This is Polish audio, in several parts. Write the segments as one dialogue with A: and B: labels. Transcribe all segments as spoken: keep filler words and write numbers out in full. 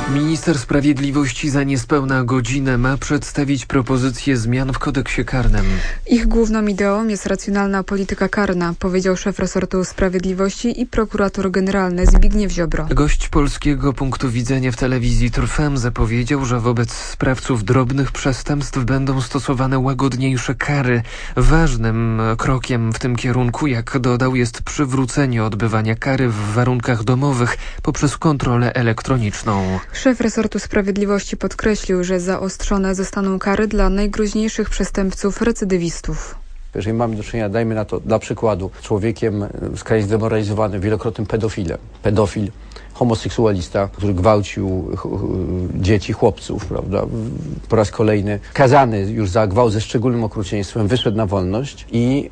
A: Minister Sprawiedliwości za niespełna godzinę ma przedstawić propozycje zmian w kodeksie karnym.
B: Ich główną ideą jest racjonalna polityka karna, powiedział szef resortu Sprawiedliwości i prokurator generalny Zbigniew Ziobro.
A: Gość Polskiego Punktu Widzenia w telewizji Trwam zapowiedział, że wobec sprawców drobnych przestępstw będą stosowane łagodniejsze kary. Ważnym krokiem w tym kierunku, jak dodał, jest przywrócenie odbywania kary w warunkach domowych poprzez kontrolę elektroniczną.
B: Szef resortu Sprawiedliwości podkreślił, że zaostrzone zostaną kary dla najgroźniejszych przestępców recydywistów.
C: Jeżeli mamy do czynienia, dajmy na to, dla przykładu, człowiekiem skrajnie zdemoralizowanym, wielokrotnym pedofilem, pedofil, homoseksualista, który gwałcił dzieci, chłopców, prawda, po raz kolejny, skazany już za gwałt ze szczególnym okrucieństwem, wyszedł na wolność i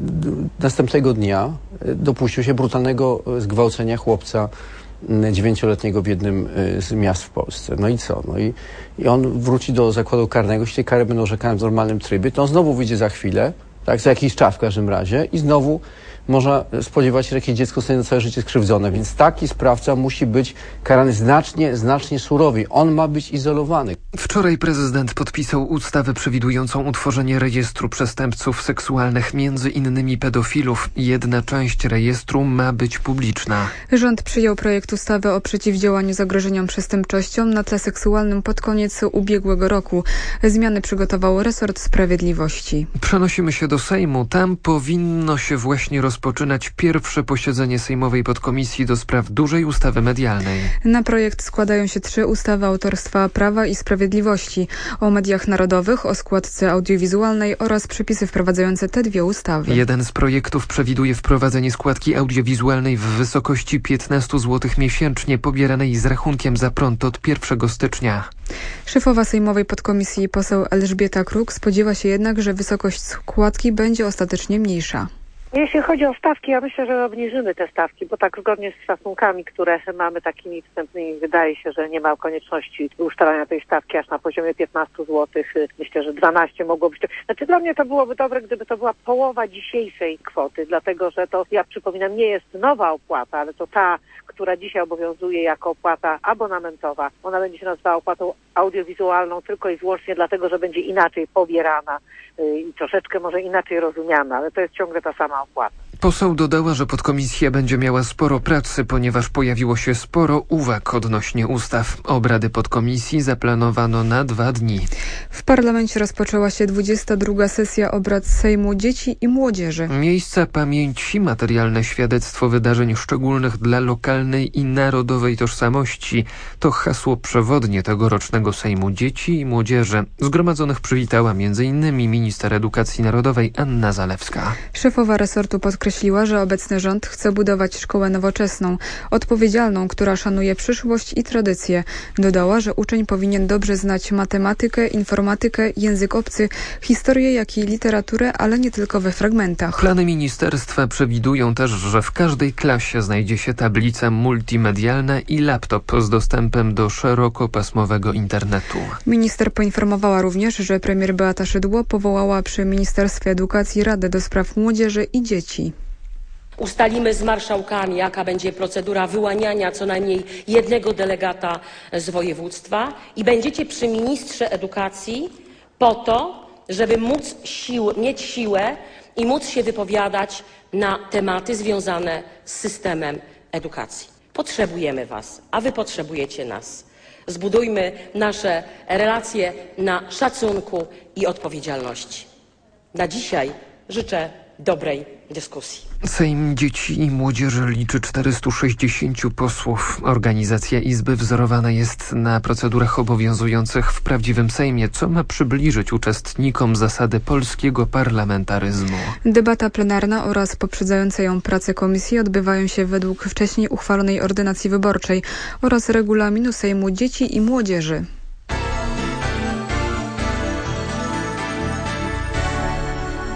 C: e, następnego dnia dopuścił się brutalnego zgwałcenia chłopca dziewięcioletniego w jednym z miast w Polsce. No i co? No i, i on wróci do zakładu karnego, jeśli te kary będą orzekane w normalnym trybie, to on znowu wyjdzie za chwilę, tak, za jakiś czas w każdym razie i znowu można spodziewać się, że jakieś dziecko zostanie na całe życie skrzywdzone, więc taki sprawca musi być karany znacznie, znacznie surowiej. On ma być izolowany.
A: Wczoraj prezydent podpisał ustawę przewidującą utworzenie rejestru przestępców seksualnych, między innymi pedofilów. Jedna część rejestru ma być publiczna.
B: Rząd przyjął projekt ustawy o przeciwdziałaniu zagrożeniom przestępczością na tle seksualnym pod koniec ubiegłego roku. Zmiany przygotował resort Sprawiedliwości.
A: Przenosimy się do Sejmu. Tam powinno się właśnie rozpocząć rozpoczynać pierwsze posiedzenie Sejmowej Podkomisji do spraw dużej ustawy medialnej.
B: Na projekt składają się trzy ustawy autorstwa Prawa i Sprawiedliwości o mediach narodowych, o składce audiowizualnej oraz przepisy wprowadzające te dwie ustawy.
A: Jeden z projektów przewiduje wprowadzenie składki audiowizualnej w wysokości piętnaście złotych miesięcznie, pobieranej z rachunkiem za prąd od pierwszego stycznia.
B: Szefowa Sejmowej Podkomisji poseł Elżbieta Kruk spodziewa się jednak, że wysokość składki będzie ostatecznie mniejsza.
D: Jeśli chodzi o stawki, ja myślę, że obniżymy te stawki, bo tak zgodnie z szacunkami, które mamy takimi wstępnymi, wydaje się, że nie ma konieczności ustalania tej stawki aż na poziomie piętnaście złotych. Myślę, że dwanaście mogło być. Znaczy dla mnie to byłoby dobre, gdyby to była połowa dzisiejszej kwoty, dlatego że to, ja przypominam, nie jest nowa opłata, ale to ta, która dzisiaj obowiązuje jako opłata abonamentowa. Ona będzie się nazywała opłatą audiowizualną tylko i wyłącznie dlatego, że będzie inaczej pobierana i troszeczkę może inaczej rozumiana, ale to jest ciągle ta sama opłata.
A: Poseł dodała, że podkomisja będzie miała sporo pracy, ponieważ pojawiło się sporo uwag odnośnie ustaw. Obrady podkomisji zaplanowano na dwa dni.
B: W parlamencie rozpoczęła się dwudziesta druga sesja obrad Sejmu Dzieci i Młodzieży.
A: Miejsca pamięci, materialne świadectwo wydarzeń szczególnych dla lokalnej i narodowej tożsamości to hasło przewodnie tegorocznego Sejmu Dzieci i Młodzieży. Zgromadzonych przywitała między innymi minister edukacji narodowej Anna Zalewska.
B: Szefowa resortu podkreśliła, że obecny rząd chce budować szkołę nowoczesną, odpowiedzialną, która szanuje przyszłość i tradycje. Dodała, że uczeń powinien dobrze znać matematykę, informatykę, język obcy, historię, jak i literaturę, ale nie tylko we fragmentach.
A: Plany ministerstwa przewidują też, że w każdej klasie znajdzie się tablica multimedialna i laptop z dostępem do szerokopasmowego internetu.
B: Minister poinformowała również, że premier Beata Szydło powołała przy Ministerstwie Edukacji Radę do Spraw Młodzieży i Dzieci.
E: Ustalimy z marszałkami, jaka będzie procedura wyłaniania co najmniej jednego delegata z województwa i będziecie przy ministrze edukacji po to, żeby móc sił, mieć siłę i móc się wypowiadać na tematy związane z systemem edukacji. Potrzebujemy was, a wy potrzebujecie nas. Zbudujmy nasze relacje na szacunku i odpowiedzialności. Na dzisiaj życzę dobrej dyskusji.
A: Sejm Dzieci i Młodzieży liczy czterystu sześćdziesięciu posłów. Organizacja Izby wzorowana jest na procedurach obowiązujących w prawdziwym Sejmie, co ma przybliżyć uczestnikom zasady polskiego parlamentaryzmu.
B: Debata plenarna oraz poprzedzające ją prace komisji odbywają się według wcześniej uchwalonej ordynacji wyborczej oraz regulaminu Sejmu Dzieci i Młodzieży.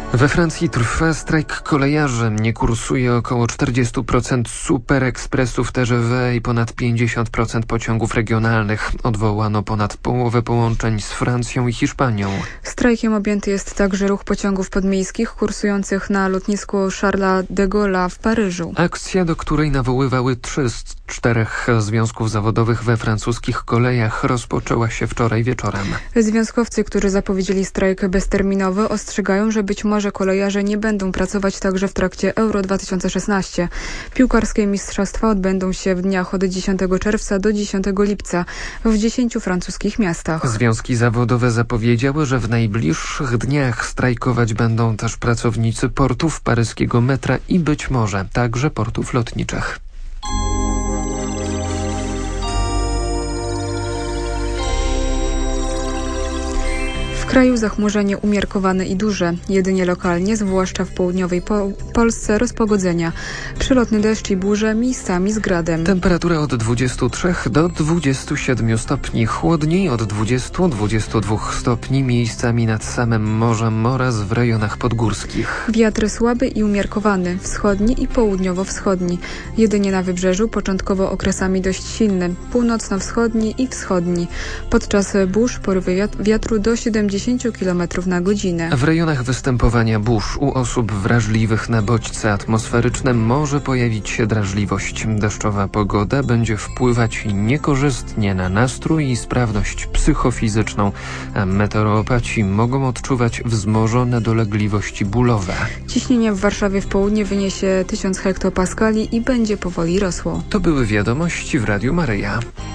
A: We Francji trwa strajk kolejarzy. Nie kursuje około czterdzieści procent superekspresów T G V i ponad pięćdziesiąt procent pociągów regionalnych. Odwołano ponad połowę połączeń z Francją i Hiszpanią.
B: Strajkiem objęty jest także ruch pociągów podmiejskich kursujących na lotnisku Charlesa de Gaulle'a w Paryżu.
A: Akcja, do której nawoływały trzy z czterech związków zawodowych we francuskich kolejach, rozpoczęła się wczoraj wieczorem.
B: Związkowcy, którzy zapowiedzieli strajk bezterminowy, ostrzegają, że być może że kolejarze nie będą pracować także w trakcie Euro dwa tysiące szesnaście. Piłkarskie mistrzostwa odbędą się w dniach od dziesiątego czerwca do dziesiątego lipca w dziesięciu francuskich miastach.
A: Związki zawodowe zapowiedziały, że w najbliższych dniach strajkować będą też pracownicy portów, paryskiego metra i być może także portów lotniczych.
B: W kraju zachmurzenie umiarkowane i duże, jedynie lokalnie, zwłaszcza w południowej po Polsce, rozpogodzenia. Przelotny deszcz i burze, miejscami z gradem.
A: Temperatura od dwudziestu trzech do dwudziestu siedmiu stopni, chłodniej od dwudziestu do dwudziestu dwóch stopni, miejscami nad samym morzem oraz w rejonach podgórskich.
B: Wiatr słaby i umiarkowany, wschodni i południowo-wschodni. Jedynie na wybrzeżu początkowo okresami dość silny, północno-wschodni i wschodni. Podczas burz porywy wiatru do siedemdziesięciu kilometrów na godzinę.
A: W rejonach występowania burz u osób wrażliwych na bodźce atmosferyczne może pojawić się drażliwość. Deszczowa pogoda będzie wpływać niekorzystnie na nastrój i sprawność psychofizyczną, a meteoropaci mogą odczuwać wzmożone dolegliwości bólowe.
B: Ciśnienie w Warszawie w południe wyniesie tysiąc hektopaskali i będzie powoli rosło.
A: To były wiadomości w Radiu Maryja.